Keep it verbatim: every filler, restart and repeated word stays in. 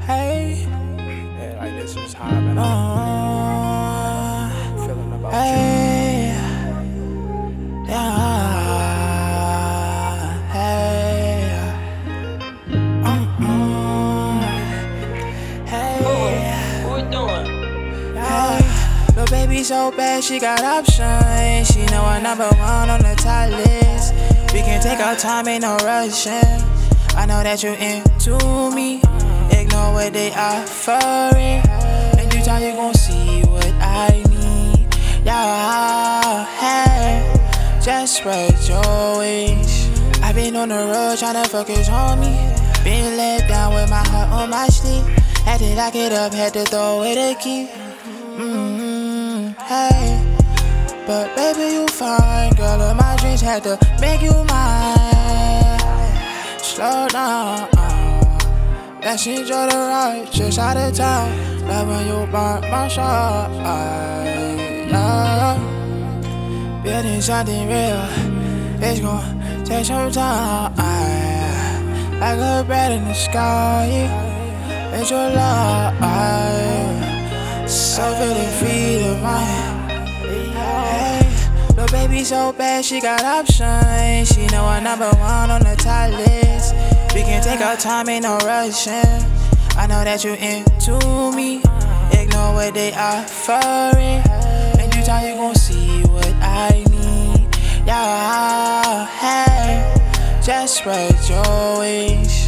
Hey, Yeah, like this is how I've been uh, feeling about hey, yeah, hey, mm-mm, hey, Who we doing? hey. Little baby so bad, she got options. She know I'm number one on the top list. We can take our time, ain't no rushing. I know that you into me. Ignore what they offering. In due time, you gon' see what I need. Yeah, hey, just spread your wings. I been on the road tryna focus on me. Been let down with my heart on my sleeve. Had to lock it up, had to throw away the key. Mm-hmm, hey, but baby you fine, girl of my dreams had to make you mine. Slow down, uh, let's enjoy the ride, just out of town. Love when you by my side, yeah. Building something real, it's gon' take some time. Like a bird in the sky, it's your love. So feeling free to mine. Hey, little baby so bad, she got options. She know I'm number one on the top list. We can take our time, ain't no rushing. I know that you into me. Ignore what they offering. In due time, you gon' see what I need. Yeah, hey, just spread your wings.